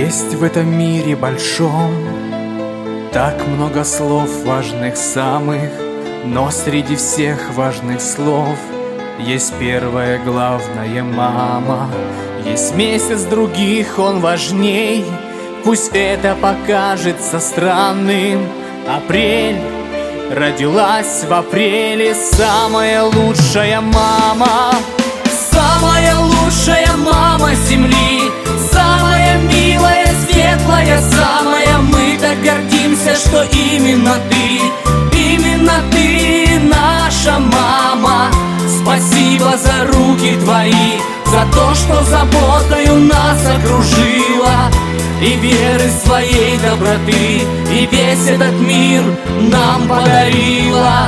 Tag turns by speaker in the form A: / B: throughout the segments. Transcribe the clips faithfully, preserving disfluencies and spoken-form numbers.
A: Есть в этом мире большом так много слов важных самых, но среди всех важных слов есть первое главное — мама. Есть месяц других, он важней, пусть это покажется странным. Апрель, родилась в апреле самая лучшая мама. Самая лучшая мама земли, самая милая, светлая, самая. Мы так гордимся, что именно ты, именно ты наша мама. Спасибо за руки твои, за то, что заботою нас окружила, и веры своей доброты, и весь этот мир нам подарила.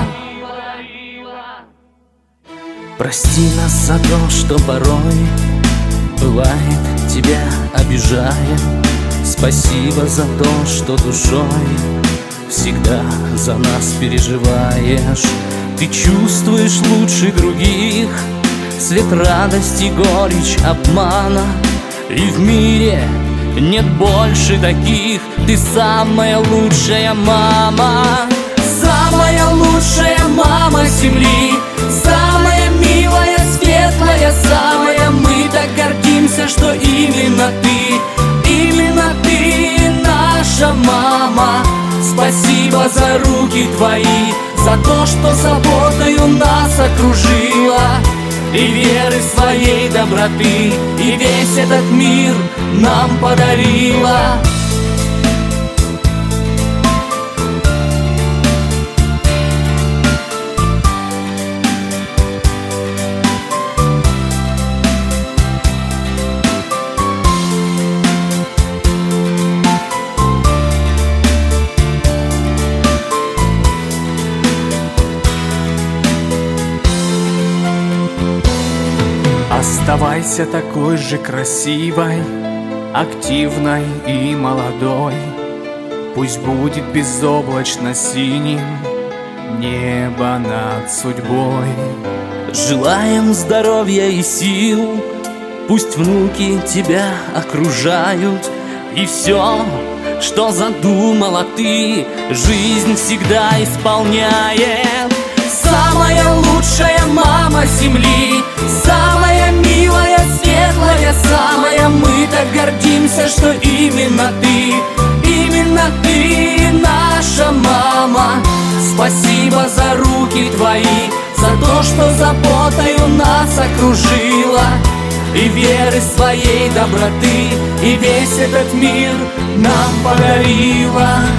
B: Прости нас за то, что порой бывает тебя обижаем. Спасибо за то, что душой всегда за нас переживаешь. Ты чувствуешь лучше других свет радости, горечь обмана, и в мире нет больше таких. Ты самая лучшая мама.
A: Самая лучшая мама земли, самая милая, светлая, самая. Мы так гордимся, что именно ты, именно ты наша мама. Спасибо за руки твои, за то, что заботою нас окружила, и веры своей доброты, и весь этот мир нам подарила. Оставайся такой же красивой, активной и молодой. Пусть будет безоблачно синим небо над судьбой.
B: Желаем здоровья и сил, пусть внуки тебя окружают, и все, что задумала ты, жизнь всегда исполняет.
A: Самая лучшая мама земли, самая милая, светлая, самая. Мы так гордимся, что именно ты, именно ты наша мама. Спасибо за руки твои, за то, что заботою нас окружила, и веры своей доброты, и весь этот мир нам подарила.